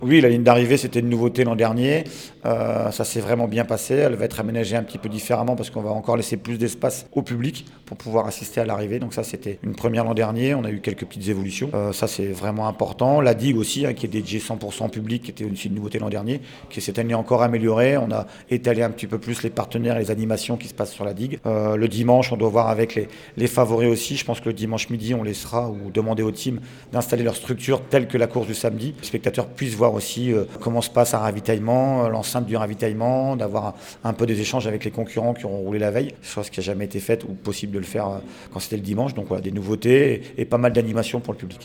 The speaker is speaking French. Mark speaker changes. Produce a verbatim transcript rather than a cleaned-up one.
Speaker 1: Oui, la ligne d'arrivée, c'était une nouveauté l'an dernier. Euh, ça s'est vraiment bien passé. Elle va être aménagée un petit peu différemment parce qu'on va encore laisser plus d'espace au public pour pouvoir assister à l'arrivée. Donc ça, c'était une première l'an dernier. On a eu quelques petites évolutions. Euh, ça, c'est vraiment important. La digue aussi, hein, qui est dédiée cent pour cent public, qui était aussi une nouveauté l'an dernier, qui est cette année encore améliorée. On a étalé un petit peu plus les partenaires et les animations qui se passent sur la digue. Euh, le dimanche, on doit voir avec les, les favoris aussi. Je pense que le dimanche midi, on laissera ou demander aux teams d'installer leur structure telle que la course du samedi. Les spectateurs puissent voir aussi euh, comment se passe un ravitaillement, euh, l'enceinte du ravitaillement, d'avoir un, un peu des échanges avec les concurrents qui auront roulé la veille, chose qui n'a jamais été faite ou possible de le faire euh, quand c'était le dimanche. Donc voilà, des nouveautés et, et pas mal d'animations pour le public.